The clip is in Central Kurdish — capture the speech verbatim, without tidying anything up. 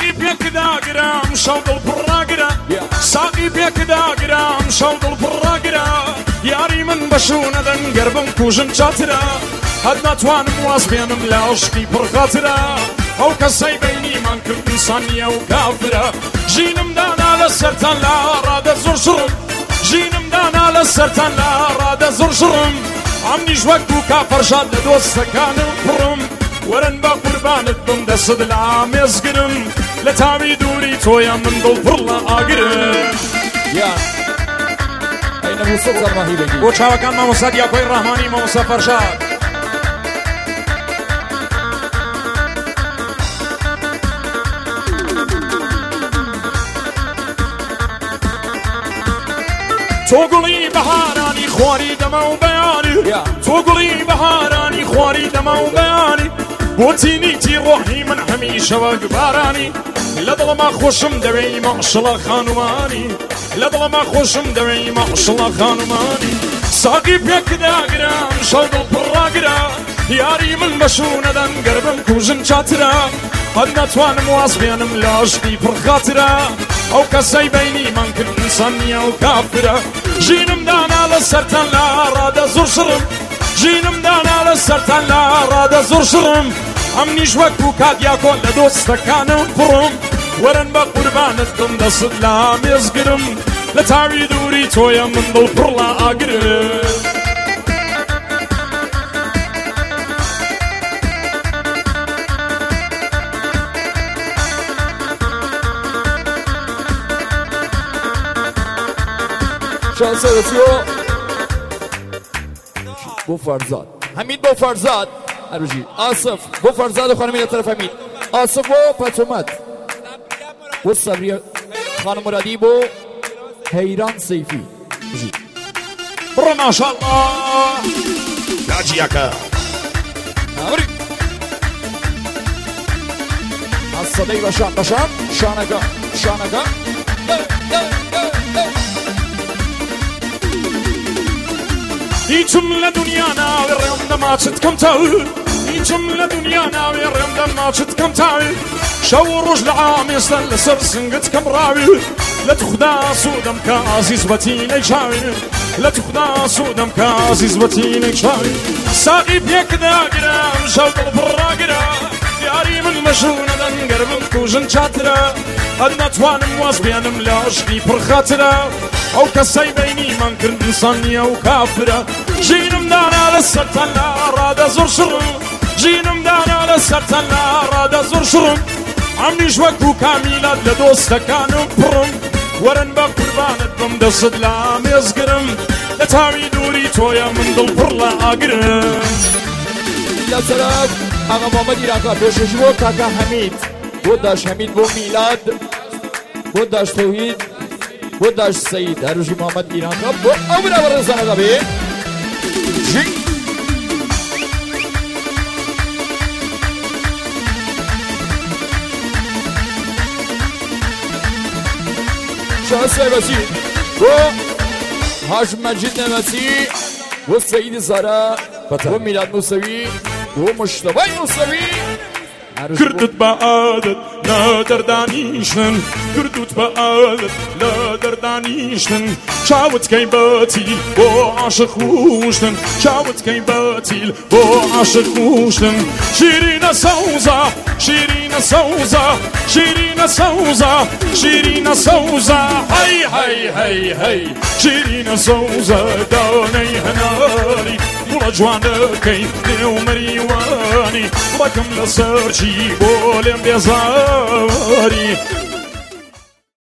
ساقی پێک داگرام شەو دڵ پڕاگرە ساقی پێک داگرام شەو دڵ پڕاگرە یاری من بەشوو نەدەن گەربم کوژم چاترە هەد ناتوانم واز بێنم لە عشقی پڕخاترە ئەو کەسەی بەینیمان کرد ئینسان نییە و کافرە ژینم دانا لە سەرتان لە ڕادە زۆر شڕم ژینم دانا لە سەرتان لە ڕادە زۆر شڕم ئەمنیش وەک و کافەرشاد لە دۆستەکانم پڕم وەرن بە قوربانت بم دەست لە ئامێزگرم لە تاوی دووری تۆیە من دڵ پڕ لە ئاگرم بۆ چاوەکان مامۆستا دیاکۆی ڕەحمانی مامۆستا فەرشاد تۆ گوڵی بەهارانی خواری دەمە و بەیانی تۆ گوڵی بەهارانی خواری دەمە و بەیانی بۆچی نیتی ڕۆحی من هەمیشەوە گبارانی لە دڵما خۆشم دەوێی مەعشڵە خانومانی لە دڵما خۆشم دەوێی مەعشڵە خانومانی ساقی پێک داگرام شەو دڵ پڕاگرە یاری من بەشوو نەدەن گەربم کوژم چاترە هەد ناتوانم واز بێنم لە عشقی پڕخاترە ئەو کەسەی بەینیمان کرد ئینسان نییە و کافرە ژینم دانا لە سەرتان لە ڕادە زۆر شڕم ژینم دانا لە سەرتان لە ڕادە زۆر شڕم ئەمنیش وەک و کاتیاکۆ لە دۆستەکانم پڕم وەرن بە قوربانت بم دەست لە ئامێزگرم لە تاوی دووری تۆیە من دڵ پڕ لە ئاگرم شانسە دەچیەوە بۆ فەرزاد حەمید بۆ فەرزاد هەروژی ئاسف بۆ فەرزاد و خانمی لە تەرەف حەمید ئاسف بۆ پەتۆمەت بۆ سەبریە خانم مرادی بۆ هەیران سەیفی بڕە ماشاءالله ناجیەکە ئەسەدەی بەشان بەشان شانەکە شانەکە هیچم لە دنیا ناوێ ڕێم دەماچت کەم تاوی هیچم لە دنیا ناوێ ڕێم دەماچت کەم تاوی شەو و ڕۆژ لە ئامێستە لەسەر سنگت کەم ڕاوی لە توخدا سوودەم کە ئازیز بەتینەی چاوی لە توخدا سوودەم کە ئازیز بەتینەی چاوی ساقی پێک داگرام شەو دڵ پڕاگرە یاری من بەشوو نەدەن گەربم کوژن چاترە هەد ناتوانم واز بێنم لە عشقی پڕخاترە ئەو کەسەی بەینیمان کرد ئینسان نییە و کافرە ژینم دانا لە سەرتان لە ڕادە زۆر شڕم ژینم دانا لە سەرتان لە ڕادە زۆر شڕم ئەمنیش وەک و کامیلات لە دۆستەکانم پڕم وەرن بە قوربانت بم دەست لە ئامێزگرم لە تاوی دووری تۆیە من دڵ پڕ لە ئاگرم لە سەرک ئاغا محەممەد ئیرانکار پێشکەشی بۆ کاکا حەمید بۆ داش حەمید بۆ میلاد بۆ داش تەوحید بۆ داش سەید هەروژی محەممەد ئیرانکار بۆ ئەو برا بەڕێزانەکە بێ شانسە بەچی بۆ هاش مەجید نەمەچی بۆ سەید زارا بۆ میلاد موسەوی بۆ مشتەبای موسەوی کردت بە عادەت لە دەردانیشتن کردوت بە عادەت لە دەردانیشتن چاوت کەی بەتیل بۆ عاشق خوشتن چاوت کەی بەتیل بۆ عاشق خوشتن شیرینە سەوزە شیرینە سەوزە شیرینە سەوزە شیرینە سەوزە هەی هەی هەی هەی شیرینە سەوزە دانەی هەناری گوڵە جوانەکەی نێو مەریوانی ڕەکەم لەسەر چی بۆ لێم بێزاری